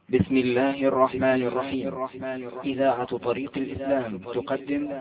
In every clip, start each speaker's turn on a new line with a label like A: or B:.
A: بسم الله الرحمن الرحيم. إذاعة طريق الإسلام تقدم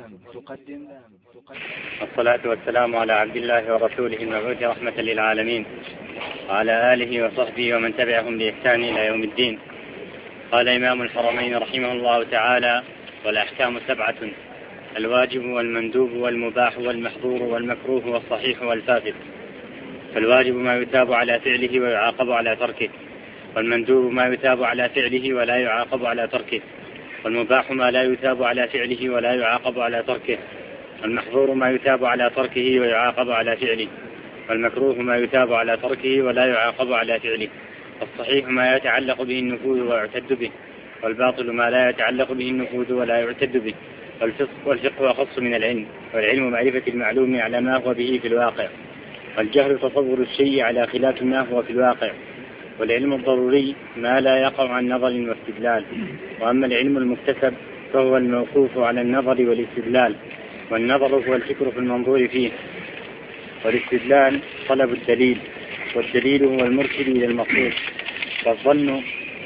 B: الصلاة والسلام على عبد الله ورسوله المبعوث رحمة للعالمين وعلى آله وصحبه ومن تبعهم بإحسان إلى يوم الدين. قال إمام الحرمين رحمه الله تعالى: والأحكام 7: الواجب والمندوب والمباح والمحظور والمكروه والصحيح والفاسد. فالواجب ما يثاب على فعله ويعاقب على تركه، والمندوب ما يثاب على فعله ولا يعاقب على تركه، والمباح ما لا يثاب على فعله ولا يعاقب على تركه، والمحظور ما يثاب على تركه ويعاقب على فعله، والمكروه ما يثاب على تركه ولا يعاقب على فعله، والصحيح ما يتعلق به النفوذ ويعتد به، والباطل ما لا يتعلق به النفوذ ولا يعتد به. والفقه أخص من العلم، والعلم معرفة المعلوم على ما هو به في الواقع، والجهل تصور الشيء على خلاف ما هو في الواقع، والعلم الضروري ما لا يقع عن نظر واستدلال. وأما العلم المكتسب فهو الموقوف على النظر والاستدلال، والنظر هو الفكر في المنظور فيه، والاستدلال طلب الدليل، والدليل هو المرشد إلى المقصود. فالظن.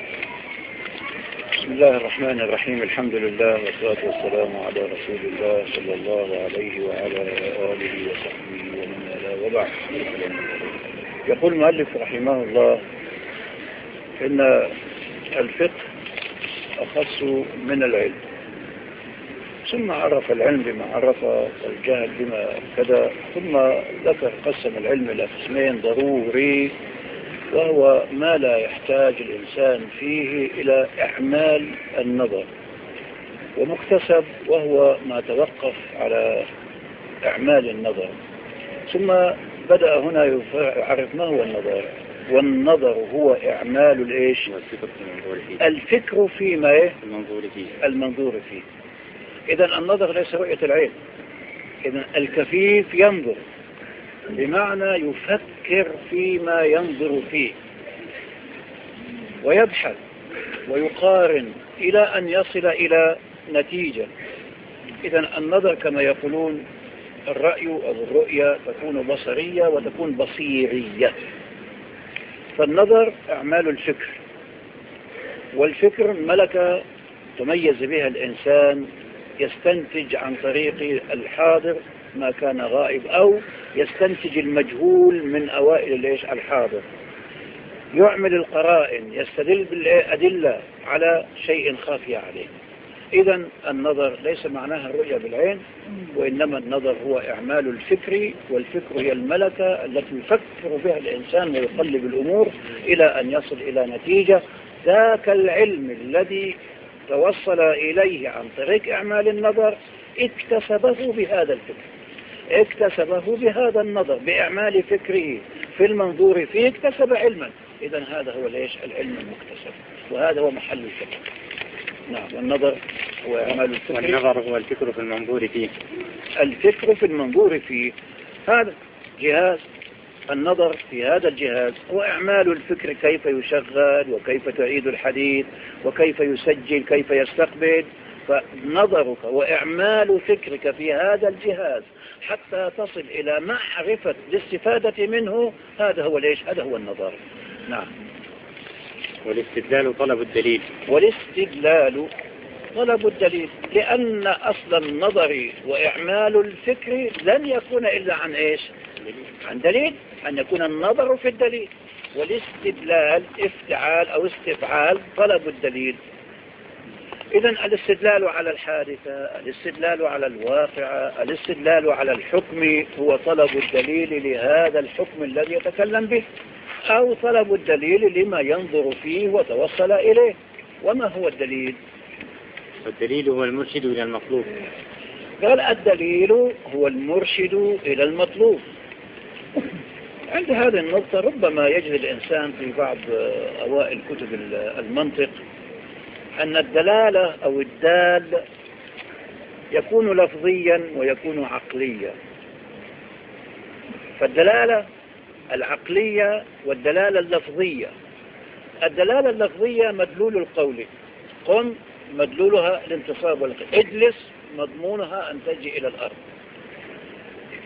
C: بسم الله الرحمن الرحيم. الحمد لله والصلاة والسلام على رسول الله صلى الله عليه وعلى آله وصحبه ومن والاه، وبعد. يقول المؤلف رحمه الله إن الفقه أخص من العلم، ثم عرف العلم بما عرف والجهل بما كذا، ثم قسم العلم إلى قسمين: ضروري وهو ما لا يحتاج الإنسان فيه إلى إعمال النظر، ومكتسب وهو ما توقف على إعمال النظر. ثم بدأ هنا يعرف ما هو النظر. والنظر هو إعمال الإيش؟ الفكر فيما المنظور فيه. إذن النظر ليس رؤية العين. إذن الكفيف ينظر بمعنى يفكر فيما ينظر فيه، ويبحث ويقارن إلى أن يصل إلى نتيجة. إذن النظر كما يقولون الرأي أو الرؤية تكون بصرية وتكون بصيرية. فالنظر أعمال الفكر، والفكر ملكة تميز بها الإنسان، يستنتج عن طريق الحاضر ما كان غائب، أو يستنتج المجهول من أوائل الحاضر، يعمل القرائن، يستدل بالأدلة على شيء خافي عليه. إذن النظر ليس معناها الرؤية بالعين، وإنما النظر هو إعمال الفكر، والفكر هي الملكة التي يفكر بها الإنسان ويقلب الأمور إلى أن يصل إلى نتيجة. ذاك العلم الذي توصل إليه عن طريق إعمال النظر اكتسبه بهذا الفكر، اكتسبه بهذا النظر، بإعمال فكره في المنظور فيه اكتسب علما. إذن هذا هو العلم المكتسب، وهذا هو محل الفكر. نعم. والنظر هو إعمال الفكر،
B: والنظر هو الفكر في المنظور فيه.
C: الفكر في المنظور فيه هذا جهاز. النظر في هذا الجهاز هو إعمال الفكر، كيف يشغل وكيف تعيد الحديث وكيف يسجل كيف يستقبل. فنظرك وإعمال فكرك في هذا الجهاز حتى تصل إلى معرفة الاستفادة منه، هذا هو هذا هو النظر. نعم.
B: والاستدلال طلب الدليل،
C: والاستدلال طلب الدليل، لأن أصل النظر وإعمال الفكر لن يكون إلا عن إيش؟ عن دليل، أن يكون النظر في الدليل. والاستدلال افتعال أو استفعال طلب الدليل. إذن الاستدلال على الحادثة، الاستدلال على الواقع، الاستدلال على الحكم هو طلب الدليل لهذا الحكم الذي يتكلم به، أو طلب الدليل لما ينظر فيه وتوصل إليه. وما هو الدليل؟
B: الدليل هو المرشد إلى المطلوب.
C: قال الدليل هو المرشد إلى المطلوب. عند هذه النقطة ربما يجد الإنسان في بعض أوائل كتب المنطق أن الدلالة أو الدال يكون لفظيا ويكون عقليا. فالدلالة العقلية والدلالة اللفظية. الدلالة اللفظية مدلول القول: قم مدلولها الانتصاب والقيام، اجلس مضمونها أن تجي إلى الأرض.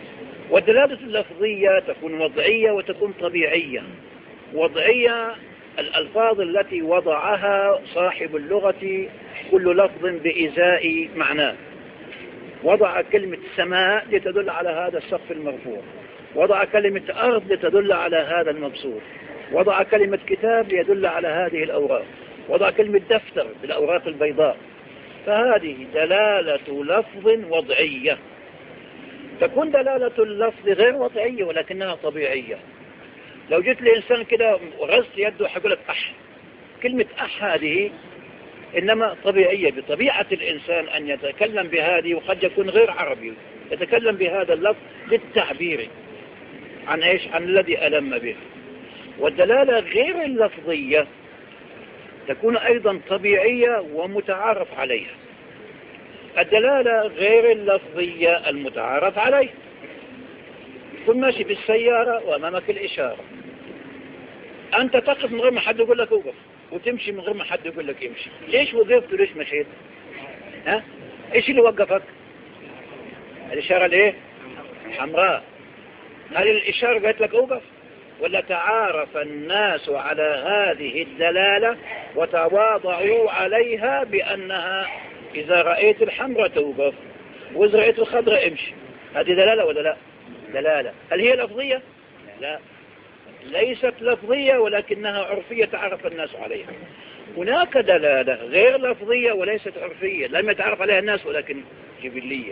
C: والدلالة اللفظية تكون وضعية وتكون طبيعية. وضعية الألفاظ التي وضعها صاحب اللغة كل لفظ بإزاء معناه. وضع كلمة سماء لتدل على هذا السقف المرفوع، وضع كلمة أرض لتدل على هذا المبسوط، وضع كلمة كتاب ليدل على هذه الأوراق، وضع كلمة دفتر بالأوراق البيضاء. فهذه دلالة لفظ وضعية. تكون دلالة اللفظ غير وضعية ولكنها طبيعية. لو جيت لإنسان كده وغزت يده حقول لك أح، كلمة أح هذه إنما طبيعية، بطبيعة الإنسان أن يتكلم بهذه، وقد يكون غير عربي يتكلم بهذا اللفظ للتعبير عن إيش؟ عن الذي ألم به. والدلالة غير اللفظية تكون أيضا طبيعية ومتعارف عليها. الدلالة غير اللفظية المتعارف عليها، كن ماشي بالسيارة وأمامك الإشارة، أنت تقف من غير ما حد يقول لك اوقف، وتمشي من غير ما حد يقول لك امشي. ليش وقفت وليش مشيت؟ ها؟ إيش اللي وقفك؟ الإشارة ليه؟ حمراء. هل الإشارة قالت لك اوقف؟ ولا تعارف الناس على هذه الدلالة وتواضعوا عليها بأنها إذا رأيت الحمراء توقف وإذا رأيت الخضراء امشي؟ هذه دلالة ولا لا؟ دلالة. هل هي لفظية؟ لا، ليست لفظية ولكنها عرفية تعرف الناس عليها. هناك دلالة غير لفظية وليست عرفية، لم يتعرف عليها الناس ولكن جبلية.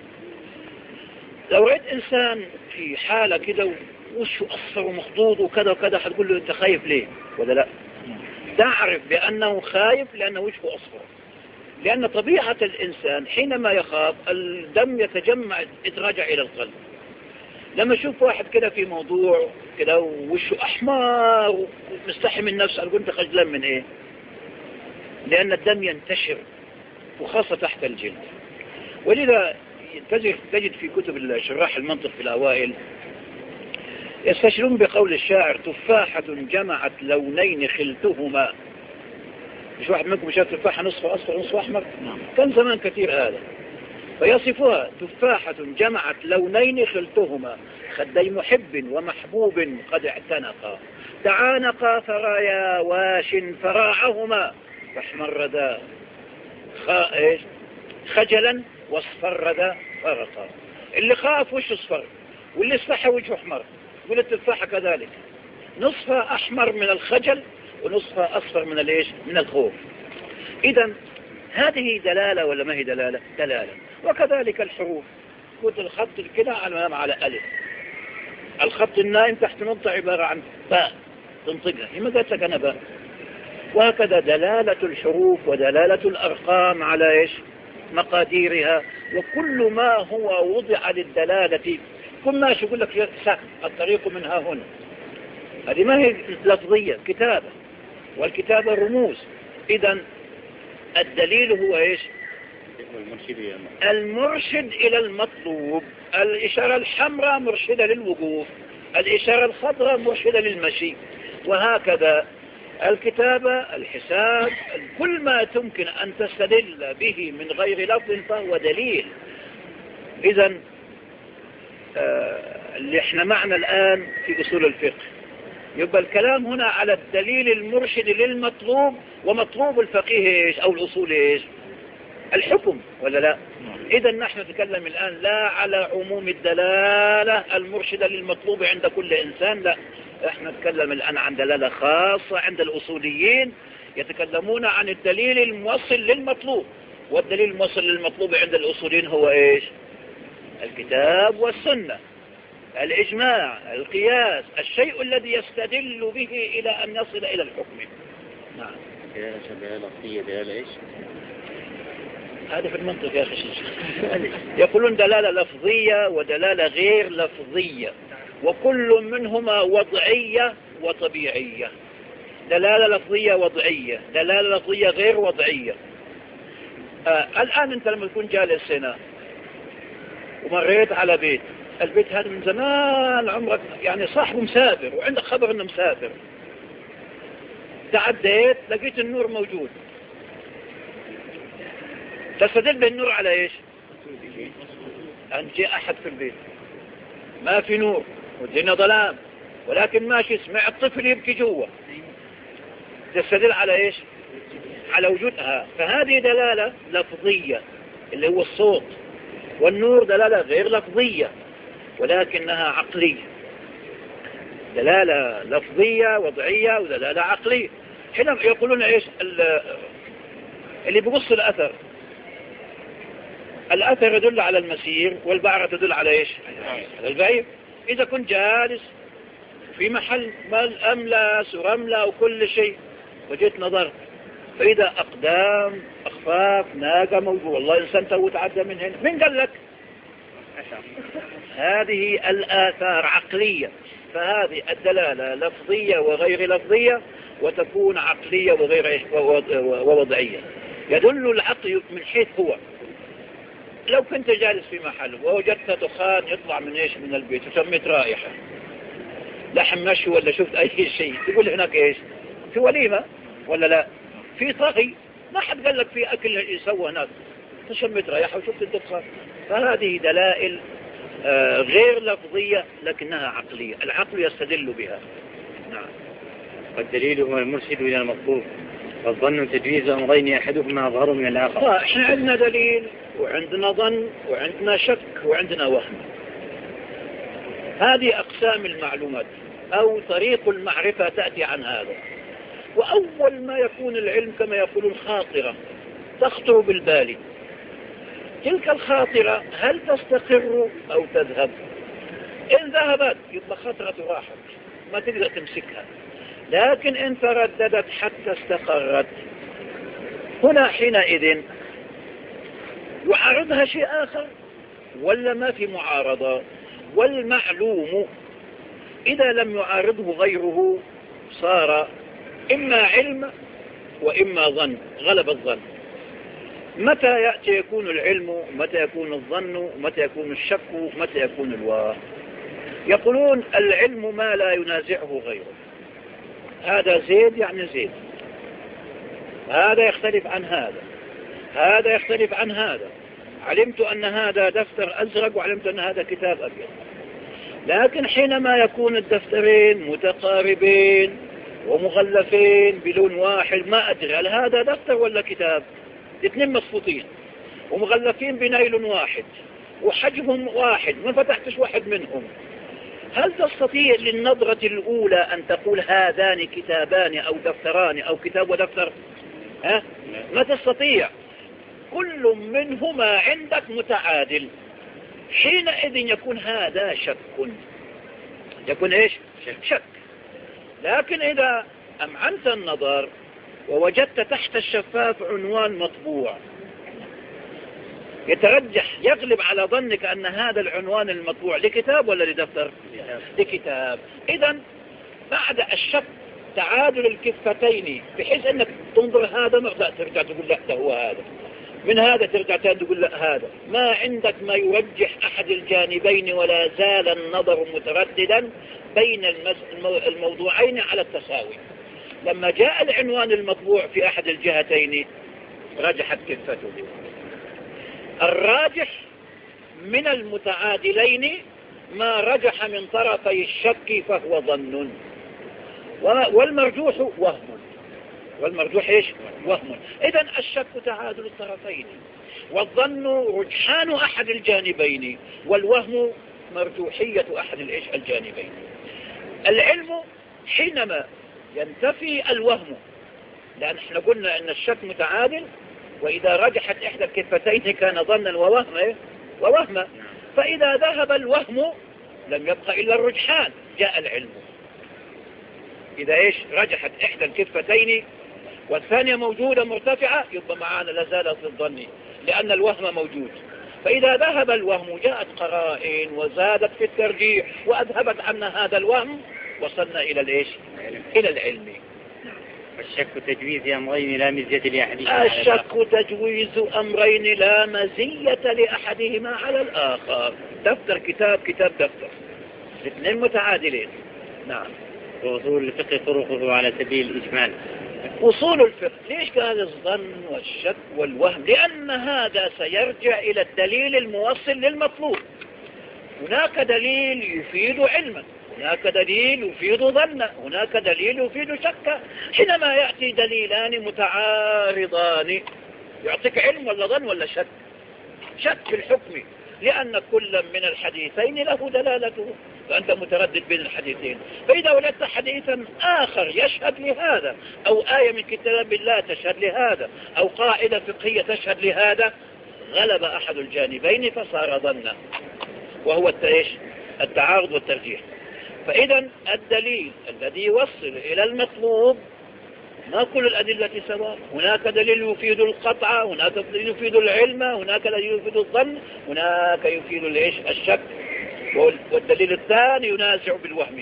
C: لو رأيت إنسان في حالة كده وشه أصفر ومخضوض وكذا وكذا، هتقول له أنت خايف ليه ولا لا؟ تعرف بأنه خايف لأنه وشه أصفر، لأن طبيعة الإنسان حينما يخاف الدم يتجمع يتراجع إلى القلب. لما أشوف واحد كده في موضوع كده ووشه أحمر ومستحي من نفسه، أقول أنت خجلان من إيه؟ لأن الدم ينتشر وخاصة تحت الجلد. ولذا تجد في كتب الشراح المنطق في الأوائل يستشرون بقول الشاعر: تفاحة جمعت لونين خلتهما. مش واحد منكم شاف تفاحة نصف أصفر ونصف أحمر؟ كان زمان كثير هذا. فيصفها: تفاحة جمعت لونين خلتهما، خدي محب ومحبوب قد اعتنقا، تعانقا فرايا واش فراعهما، فاحمردا خجلا واصفردا فرقا. اللي خاف وشه اصفر واللي استحى وجهه احمر. يقول التفاحة كذلك، نصفها أحمر من الخجل ونصفها أصفر من الإيش؟ من الخوف. إذن هذه دلالة ولا ما هي دلالة؟ دلالة. وكذلك الحروف، كنت الخط كده على ألف، الخط النائم تحت نقطة عبارة عن باء تنطقها، لما قلت لك أنا باء. وهكذا دلالة الحروف ودلالة الأرقام على إيش؟ مقاديرها. وكل ما هو وضع للدلالة، كل ما يقول لك الطريق من ها هنا، هذه ما هي لفظية، كتابة، والكتابة رموز. إذن الدليل هو إيش؟ المرشد إلى المطلوب. الإشارة الحمراء مرشدة للوقوف، الإشارة الخضراء مرشدة للمشي، وهكذا الكتابة، الحساب، كل ما تمكن أن تستدل به من غير لفظ فهو دليل. إذن اللي احنا معنا الآن في أصول الفقه، يبقى الكلام هنا على الدليل المرشد للمطلوب، ومطلوب الفقيه إيش؟ أو الأصول إيش؟ الحكم ولا لا؟ إذا نحن نتكلم الآن لا على عموم الدلالة المرشدة للمطلوب عند كل إنسان، لا، احنا نتكلم الآن عن دلالة خاصة عند الأصوليين، يتكلمون عن الدليل الموصل للمطلوب. والدليل الموصل للمطلوب عند الأصوليين هو إيش؟ الكتاب والسنة، الإجماع، القياس، الشيء الذي يستدل به إلى أن يصل إلى الحكم. نعم.
B: دلالة لفظية، دلالة إيش؟
C: هذا في المنطق يا أخي. يقولون دلالة لفظية ودلالة غير لفظية، وكل منهما وضعية وطبيعية. دلالة لفظية وضعية، دلالة لفظية غير وضعية. الآن أنت لما تكون جالس هنا ومريت على بيت، البيت هذا من زمان عمرك يعني صاحبه مسافر وعندك خبر انه مسافر، تعديت لقيت النور موجود، تستدل بالنور على ايش؟ ان جاء احد في البيت، ما في نور والدنيا ظلام، ولكن ماشي سمع الطفل يبكي جوا، تستدل على إيش؟ على وجودها. فهذه دلالة لفظية اللي هو الصوت، والنور دلالة غير لفظية ولكنها عقلية. دلالة لفظية وضعية ودلالة عقلية. حينما يقولون إيش اللي بيبص الأثر، الأثر يدل على المسير والبعرة تدل على إيش؟ على البعير. إذا كنت جالس في محل مال أملاس ورملة وكل شيء وجيت نظرت فإذا أقدام أخفاف ناقة موجود، والله إنسان تو تعدى من هنا، من قال لك؟ هذه الآثار عقلية. فهذه الدلالة لفظية وغير لفظية، وتكون عقلية وغير ووضعية. يدل العقل من حيث هو. لو كنت جالس في محل ووجدت دخان يطلع من إيش؟ من البيت وسميت رائحة لحم مشوي ولا شفت أي شيء، تقول هناك إيش؟ في وليمة ولا لا؟ في طغي، ما حد قال لك في أكل يسوى هناك، تشمت رائحة وشفت الدخان. فهذه دلائل غير لفظية لكنها عقلية، العقل يستدل بها. نعم.
B: والدليل هو المرشد إلى المطلوب، والظن تجويز أمرين أحدهما أظهر من الآخر.
C: إحنا عندنا دليل وعندنا ظن وعندنا شك وعندنا وهم. هذه أقسام المعلومات أو طريق المعرفة تأتي عن هذا. وأول ما يكون العلم كما يقولون خاطرة تخطر بالبال. تلك الخاطرة هل تستقر أو تذهب؟ إن ذهبت يبقى خطرة راحت ما تقدر تمسكها، لكن إن ترددت حتى استقرت، هنا حينئذ يعارضها شيء آخر ولا ما في معارضة؟ والمعلوم إذا لم يعارضه غيره صار إما علم وإما ظن، غلب الظن. متى يأتي يكون العلم؟ متى يكون الظن؟ متى يكون الشك؟ متى يكون الوهم؟ يقولون العلم ما لا ينازعه غيره. هذا زيد يعني زيد، هذا يختلف عن هذا، هذا يختلف عن هذا. علمت أن هذا دفتر أزرق وعلمت أن هذا كتاب أبيض، لكن حينما يكون الدفترين متقاربين ومغلفين بلون واحد ما أدري هل هذا دفتر ولا كتاب. اثنين مصفوطين ومغلفين بنايلون واحد وحجمهم واحد، ما فتحتش واحد منهم. هل تستطيع للنظرة الأولى أن تقول هذان كتابان أو دفتران أو كتاب ودفتر؟ ما تستطيع. كل منهما عندك متعادل. حينئذ يكون هذا شك، يكون إيش؟ شك. لكن إذا أمعنت النظر ووجدت تحت الشفاف عنوان مطبوع، يترجح يغلب على ظنك أن هذا العنوان المطبوع لكتاب ولا لدفتر؟ لكتاب. إذن بعد الشك تعادل الكفتين، بحيث أنك تنظر هذا مرة ترجع تقول لا ده هو هذا، من هذا ترجع تقول لا هذا. ما عندك ما يرجح أحد الجانبين، ولا زال النظر مترددا بين الموضوعين على التساوي. لما جاء العنوان المطبوع في أحد الجهتين رجحت كفته. الراجح من المتعادلين ما رجح من طرفي الشك فهو ظن، والمرجوح وهم. والمرجوح إيش؟ وهم. إذن الشك تعادل الطرفين، والظن رجحان أحد الجانبين، والوهم مرجوحية أحد الجانبين. العلم حينما ينتفي الوهم، لأن احنا قلنا أن الشك متعادل، وإذا رجحت إحدى الكفتين كان ظنا ووهما. فإذا ذهب الوهم لم يبقى إلا الرجحان، جاء العلم. إذا إيش؟ رجحت إحدى الكفتين والثانية موجودة مرتفعة، يبقى معانا لازالت الظن لأن الوهم موجود. فإذا ذهب الوهم جاءت قرائن وزادت في الترجيح وأذهبت عنا هذا الوهم، وصلنا إلى الإيش؟ إلى العلم.
B: الشك تجويز أمرين لا مزية لأحدهما.
C: الشك تجويز أمرين لا مزية لأحدهما على الآخر. دفتر كتاب، كتاب دفتر، الاثنين متعادلين. نعم.
B: وأصول الفقه طرقه على سبيل الإجمال.
C: أصول الفقه ليش كان الظن والشك والوهم؟ لأن هذا سيرجع إلى الدليل الموصل للمطلوب. هناك دليل يفيد علما، هناك دليل يفيد ظن، هناك دليل يفيد شك. حينما يأتي دليلان متعارضان يعطيك علم ولا ظن ولا شك؟ شك في الحكم، لأن كل من الحديثين له دلالته، فأنت متردد بين الحديثين. فإذا وجدت حديثا آخر يشهد لهذا، أو آية من كتاب الله تشهد لهذا، أو قاعدة فقهية تشهد لهذا، غلب أحد الجانبين فصار ظنا، وهو التعارض والترجيح. فإذا الدليل الذي يوصل إلى المطلوب ما كل الأدلة سواء، هناك دليل يفيد القطع، هناك دليل يفيد العلم، هناك دليل يفيد الظن، هناك يفيد الشك، والدليل الثاني ينازع بالوهم.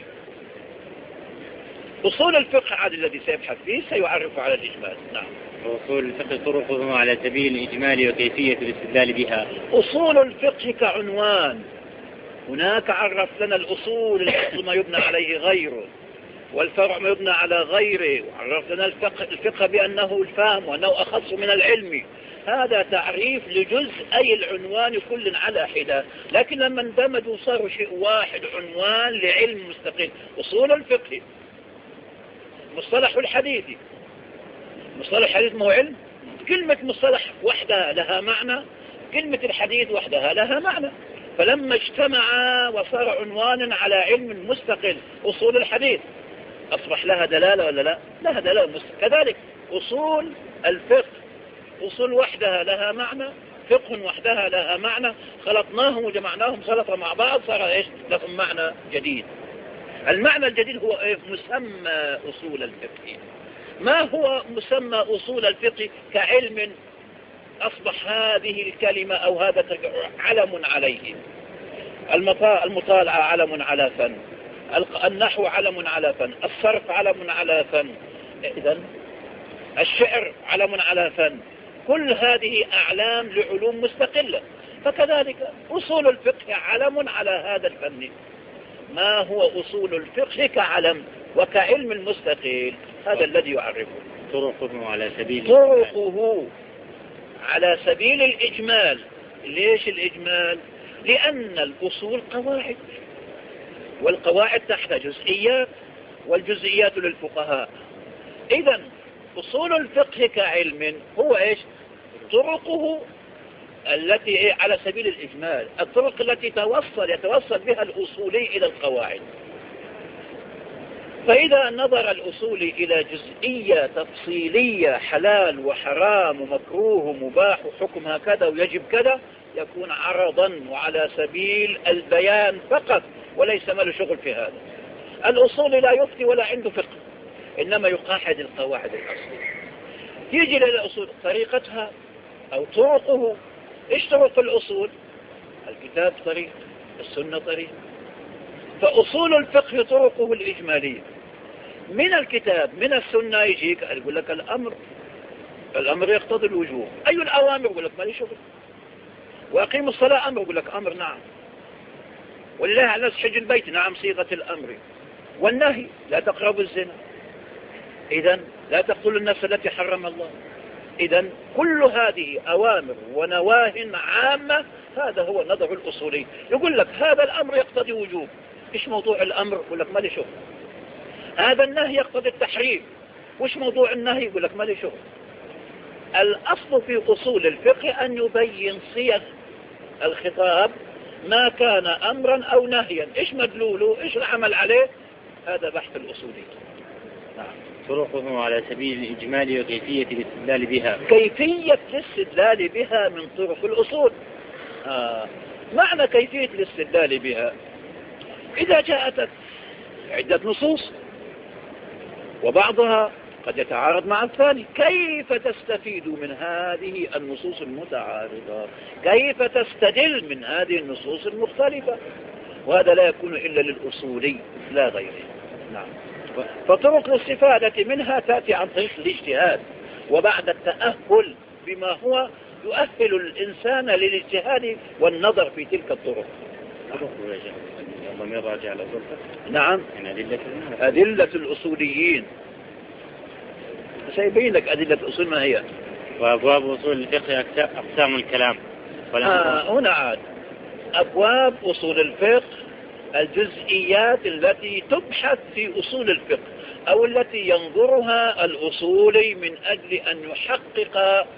C: أصول الفقه عاد الذي سيبحث فيه سيعرف على الإجمال. نعم.
B: أصول الفقه طرقه على سبيل الإجمال وكيفية الاستدلال بها.
C: أصول الفقه كعنوان، هناك عرف لنا الأصول، الأصل ما يبنى عليه غيره، والفرع ما يبنى على غيره، وعرف لنا الفقه بأنه الفهم وأنه أخص من العلم. هذا تعريف لجزء العنوان كل على حدة، لكن لما اندمجوا صاروا شيء واحد، عنوان لعلم مستقل. أصول الفقه، مصطلح الحديث، مصطلح الحديث ما هو علم؟ كلمة مصطلح وحدها لها معنى، كلمة الحديث وحدها لها معنى، فلما اجتمعا وصار عنوانا على علم مستقل، أصول الحديث أصبح لها دلالة ولا لا؟ لها دلالة. كذلك أصول الفقه، أصول وحدها لها معنى، فقه وحدها لها معنى، خلطناهم وجمعناهم خلطة مع بعض صار لهم معنى جديد. المعنى الجديد هو مسمى أصول الفقه. ما هو مسمى أصول الفقه كعلم أصبح هذه الكلمة أو هذا علم عليه؟ المطالعة علم على فن، النحو علم على فن، الصرف علم على فن، إذن الشعر علم على فن، كل هذه أعلام لعلوم مستقلة. فكذلك أصول الفقه علم على هذا الفن. ما هو أصول الفقه كعلم وكعلم المستقل؟ هذا الذي يعرفه.
B: طرقه
C: على سبيل الإجمال. ليش الإجمال؟ لأن الأصول قواعد، والقواعد تحت جزئيات، والجزئيات للفقهاء. إذن أصول الفقه كعلم هو طرقه التي على سبيل الإجمال، الطرق التي يتوصل بها الأصولي إلى القواعد. فإذا نظر الأصولي إلى جزئية تفصيلية، حلال وحرام ومكروه ومباح وحكم هكذا ويجب كذا، يكون عرضا وعلى سبيل البيان فقط، وليس ما له شغل في هذا. الأصول لا يفتي ولا عنده فقه، إنما يقاعد القواعد الأصلية. يجي للأصول طريقتها أو طرقه. إيش طرق الأصول؟ الكتاب طريق، السنة طريق. فأصول الفقه طرقه الإجمالية. من الكتاب من السنة يجيك يقول لك الأمر يقتضي الوجوب. أي الأوامر؟ يقول لك ما لي شغل. وأقيم الصلاة أمر، يقول لك أمر نعم. ولله على الناس حج البيت نعم صيغة الأمر. والنهي لا تقربوا الزنا، إذن لا تقتلوا النفس التي حرم الله. إذن كل هذه أوامر ونواه عامة. هذا هو النظر الأصولي. يقول لك هذا الأمر يقتضي وجوب. إيش موضوع الأمر؟ يقول لك ما لي شغل. هذا النهي يقتضي التحريم. وإيش موضوع النهي؟ يقول لك ما لي شغل. الأصل في أصول الفقه أن يبين صيغ الخطاب، ما كان أمرا أو نهيا، إيش مدلوله، إيش العمل عليه. هذا بحث الأصولي.
B: نعم. طرقه على سبيل الإجمال وكيفية الاستدلال بها.
C: كيفية الاستدلال بها من طرق الأصول. معنى كيفية الاستدلال بها، إذا جاءت عدة نصوص وبعضها قد يتعارض مع الثاني، كيف تستفيد من هذه النصوص المتعارضة؟ كيف تستدل من هذه النصوص المختلفة؟ وهذا لا يكون إلا للأصولي لا غيره. نعم. فطرق الاستفادة منها تأتي عن طريق الاجتهاد، وبعد التأهل بما هو يؤهل الإنسان للاجتهاد والنظر في تلك الطرق. نعم. أدلة الأصوليين سيبين لك أدلة الأصول ما هي.
B: وأبواب أصول الفقه أقسام الكلام.
C: هنا عاد أبواب أصول الفقه الجزئيات التي تبحث في أصول الفقه أو التي ينظرها الأصولي من أجل أن يحقق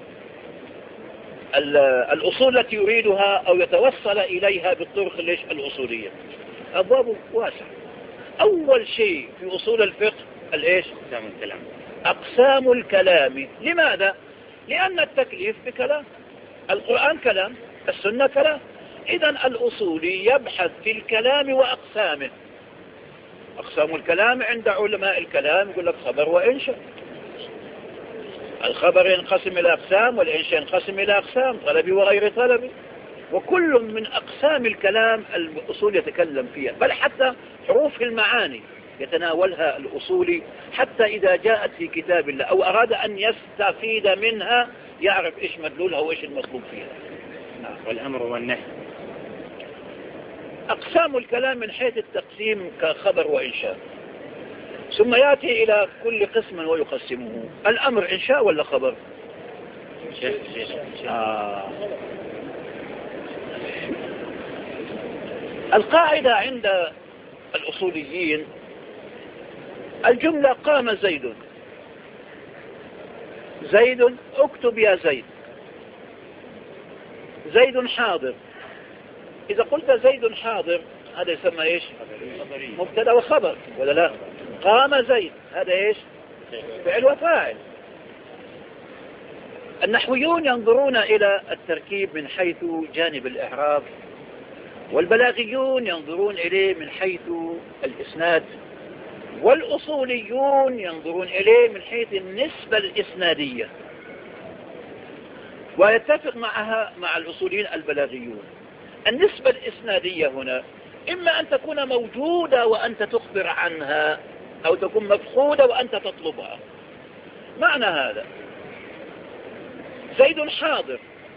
C: الأصول التي يريدها أو يتوصل إليها بالطرق الأصولية. أبواب واسعة. أول شيء في أصول الفقه
B: أقسام الكلام.
C: أقسام الكلام. لماذا؟ لأن التكليف بكلام، القرآن كلام، السنة كلام. إذن الأصولي يبحث في الكلام وأقسامه. أقسام الكلام عند علماء الكلام يقول لك خبر وإنشاء. الخبر ينقسم إلى أقسام، والإنشاء ينقسم إلى أقسام، طلبي وغير طلبي. وكل من أقسام الكلام الأصول يتكلم فيها، بل حتى حروف المعاني يتناولها الأصولي، حتى إذا جاءت في كتاب الله أو أراد أن يستفيد منها يعرف إيش مدلولها وإيش المطلوب فيها.
B: والأمر والنهي.
C: أقسام الكلام من حيث التقسيم كخبر وإنشاء، ثم يأتي إلى كل قسم ويقسمه. الأمر إنشاء ولا خبر؟ القاعدة عند الأصوليين الجملة قام زيد. زيد، اكتب يا زيد. زيد حاضر. إذا قلت زيد حاضر هذا يسمى إيش؟ مبتدا وخبر ولا لا؟ قام زيد هذا إيش؟ فعل وفاعل. النحويون ينظرون إلى التركيب من حيث جانب الإعراب، والبلاغيون ينظرون إليه من حيث الإسناد، والأصوليون ينظرون إليه من حيث النسبة الإسنادية. ويتفق معها مع الأصوليين البلاغيون. النسبة الإسنادية هنا إما أن تكون موجودة وأنت تخبر عنها، أو تكون مفقودة وأنت تطلبها. معنى هذا زيد حاضر،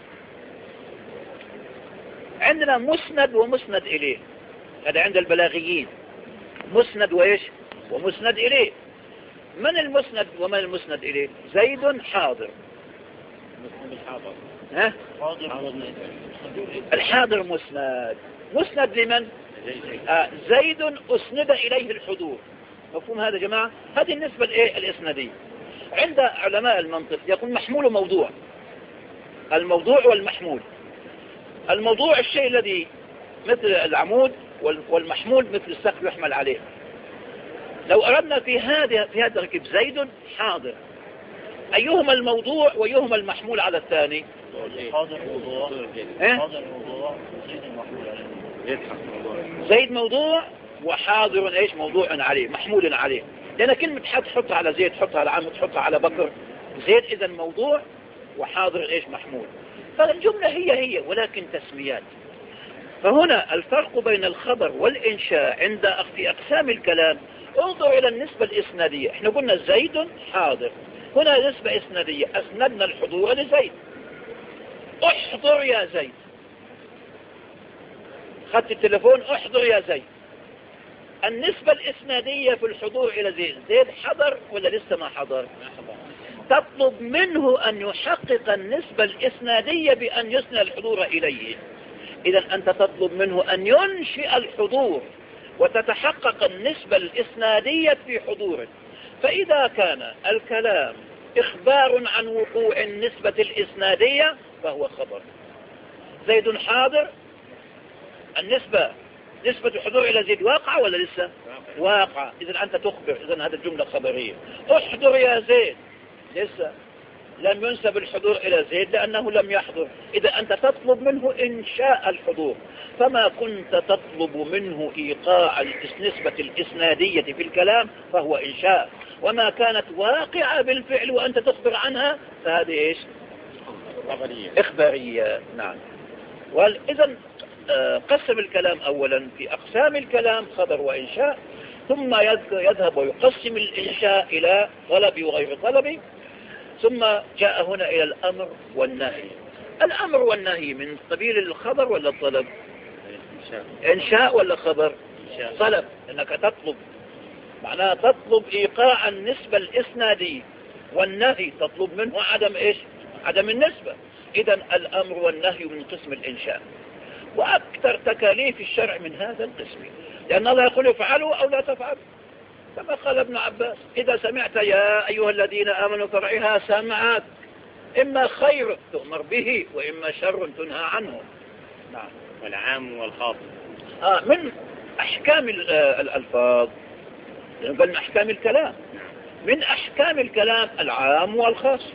C: عندنا مسند ومسند إليه. هذا عند البلاغيين مسند وإيش؟ ومسند إليه. من المسند ومن المسند إليه؟ زيد حاضر. ها؟ الحاضر مسند. مسند لمن؟ زيد أسند إليه الحضور. مفهوم هذا يا جماعة؟ هذه النسبة الإسنادية. عند علماء المنطق يقول محمول وموضوع. الموضوع والمحمول. الموضوع الشيء الذي مثل العمود، والمحمول مثل السقف يحمل عليه. لو أردنا في هذا التركيب زيد حاضر، أيهما الموضوع وأيهما المحمول على الثاني؟ زيد موضوع وحاضر ايش؟ موضوع عليه، محمول عليه. لأن كلمة حطها على زيد، حطها على عمرو، حطها على بكر. زيد إذا موضوع، وحاضر ايش؟ محمول. فالجملة هي ولكن تسميات. فهنا الفرق بين الخبر والإنشاء في أقسام الكلام. انظر إلى النسبة الإسنادية. احنا قلنا زيد حاضر، هنا نسبة إسنادية، أسندنا الحضور لزيد. احضر يا زيد. خدت التليفون، احضر يا زيد. النسبة الإسنادية في الحضور إلى زيد. زيد حضر ولا لسه ما حضر؟ تطلب منه أن يحقق النسبة الإسنادية بأن يسند الحضور إليه. إذا أنت تطلب منه أن ينشئ الحضور وتتحقق النسبة الإسنادية في حضوره. فإذا كان الكلام إخبار عن وقوع النسبة الإسنادية فهو خبر. زيد حاضر، نسبة الحضور إلى زيد واقع ولا لسه؟ واقع. إذا أنت تخبر، إذا هذه الجملة خبرية. احضر يا زيد، لسه لم ينسب الحضور إلى زيد لأنه لم يحضر. إذا أنت تطلب منه إنشاء الحضور، فما كنت تطلب منه إيقاع النسبة الإسنادية في الكلام فهو إنشاء. وما كانت واقعة بالفعل وأنت تخبر عنها فهذه إيش؟ إخبارية. نعم. وإذا قسم الكلام أولا في أقسام الكلام خبر وإنشاء، ثم يذهب ويقسم الإنشاء إلى طلبي وغير طلبي، ثم جاء هنا إلى الأمر والنهي. الأمر والنهي من قبيل الخبر ولا الطلب؟ إنشاء ولا خبر؟ طلب، لأنك تطلب، معناها تطلب إيقاع النسبة الإسنادية، والنهي تطلب منه عدم إيش؟ عدم النسبة. إذن الأمر والنهي من قسم الإنشاء. وأكثر تكاليف الشرع من هذا القسم، لأن الله يقول افعلوا أو لا تفعلوا، كما قال ابن عباس إذا سمعت يا أيها الذين آمنوا فارعها سمعك، إما خير تؤمر به وإما شر تنهى عنه.
B: نعم. والعام والخاص
C: من أحكام الألفاظ، بل من أحكام الكلام، من أحكام الكلام العام والخاص.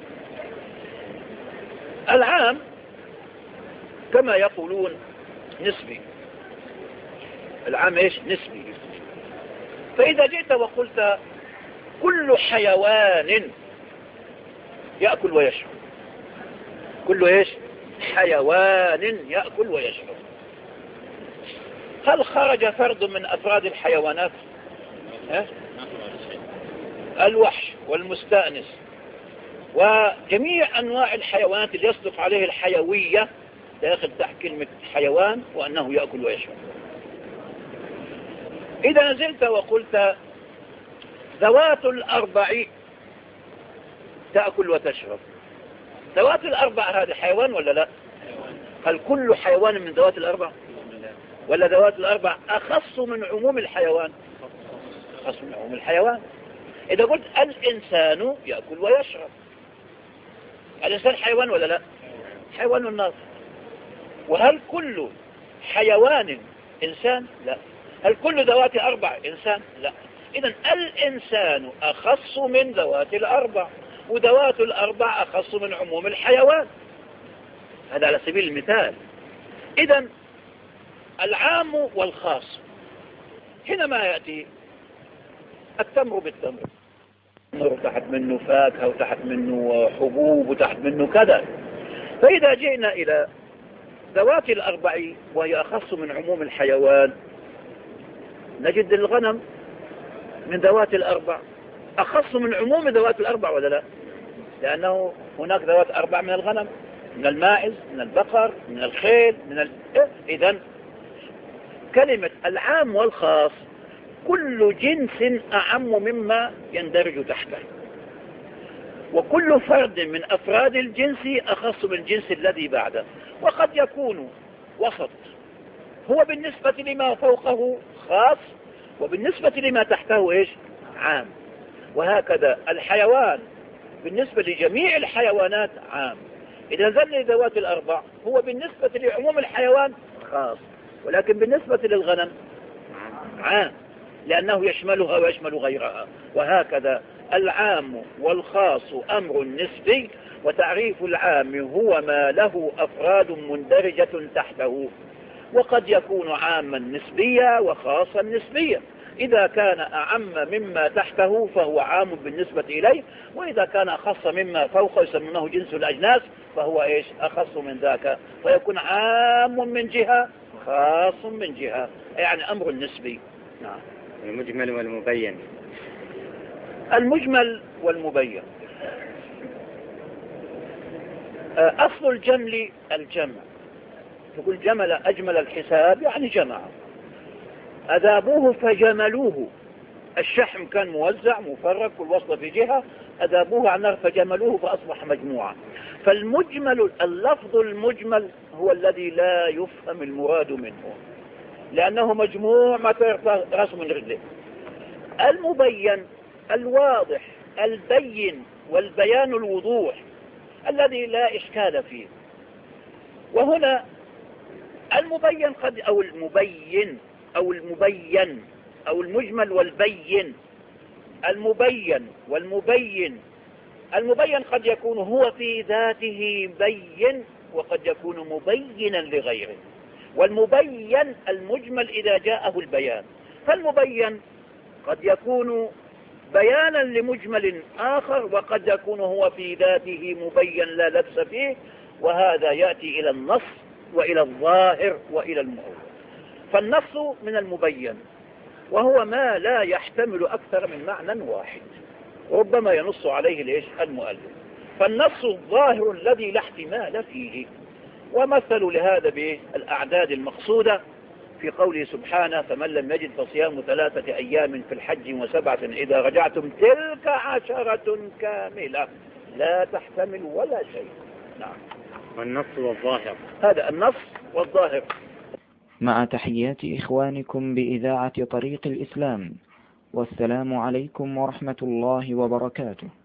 C: العام كما يقولون نسبي، العام إيش؟ نسبي. فإذا جئت وقلت كل حيوان يأكل ويشرب، كل إيش؟ حيوان يأكل ويشرب، هل خرج فرد من أفراد الحيوانات؟ الوحش والمستأنس وجميع أنواع الحيوانات اللي يصدق عليه الحيوية داخل تحت كلمة حيوان، وأنه يأكل ويشرب. إذا نزلت وقلت ذوات الأربع تأكل وتشرب، ذوات الأربع هذا حيوان ولا لا؟ هل كل حيوان من ذوات الأربع؟ ولا ذوات الأربع أخص من عموم الحيوان؟ أخص من عموم الحيوان. إذا قلت الإنسان يأكل ويشرب، الإنسان حيوان ولا لا؟ حيوان الناطق. وهل كل حيوان إنسان؟ لا. هل كل ذوات أربع إنسان؟ لا. إذن الإنسان أخص من ذوات الأربع، وذوات الأربع أخص من عموم الحيوان، هذا على سبيل المثال. إذن العام والخاص هنا ما يأتي التمر بالتمر، التمر تحت منه فاكهة وتحت منه حبوب وتحت منه كذا. فإذا جئنا إلى ذوات الأربع وهي أخص من عموم الحيوان، نجد الغنم من ذوات الأربع أخص من عموم ذوات الأربع ولا لا؟ لأنه هناك ذوات أربع من الغنم، من الماعز، من البقر، من الخيل، إذن كلمة العام والخاص كل جنس أعم مما يندرج تحته، وكل فرد من أفراد الجنس أخص من الجنس الذي بعده. وقد يكون وسط، هو بالنسبة لما فوقه خاص وبالنسبة لما تحته إيش؟ عام. وهكذا الحيوان بالنسبة لجميع الحيوانات عام. إذا ذل ذوات الأربع هو بالنسبة لعموم الحيوان خاص، ولكن بالنسبة للغنم عام، لأنه يشملها ويشمل غيرها. وهكذا العام والخاص أمر نسبي، وتعريف العام هو ما له أفراد مندرجة تحته، وقد يكون عاما نسبيا وخاصا نسبيا. إذا كان أعم مما تحته فهو عام بالنسبة إليه، وإذا كان أخص مما فوقه يسمونه جنس الأجناس فهو إيش؟ أخص من ذاك، فيكون عام من جهة خاص من جهة، يعني أمر نسبي. نعم.
B: المجمل والمبين.
C: المجمل والمبين، أصل الجمل الجمع، تقول أجمل الحساب يعني جمع. أذابوه فجملوه، الشحم كان موزع مفرق والوصل في جهة، أذابوه عن النار فجملوه فأصبح مجموعة. فالمجمل، اللفظ المجمل هو الذي لا يفهم المراد منه، لأنه مجموع ما رسم من رجله. المبين الواضح البين، والبيان الوضوح الذي لا إشكال فيه. وهنا المبين قد أو المبين أو المجمل والبين، المبين والمبين. المبين قد يكون هو في ذاته بين، وقد يكون مبينا لغيره. والمبين المجمل إذا جاءه البيان. فالمبين قد يكون بيانا لمجمل آخر، وقد يكون هو في ذاته مبين لا لبس فيه، وهذا يأتي إلى النص وإلى الظاهر وإلى المعول. فالنص من المبين، وهو ما لا يحتمل أكثر من معنى واحد، ربما ينص عليه المؤلف. فالنص الظاهر الذي لا احتمال فيه، ومثل لهذا بالأعداد المقصودة في قوله سبحانه: فمن لم يجد فصيام 3 أيام في الحج و7 إذا رجعتم تلك 10 كاملة، لا تحتمل ولا شيء. نعم.
B: والنص والظاهر،
C: هذا النص والظاهر.
A: مع تحيات إخوانكم بإذاعة طريق الإسلام، والسلام عليكم ورحمة الله وبركاته.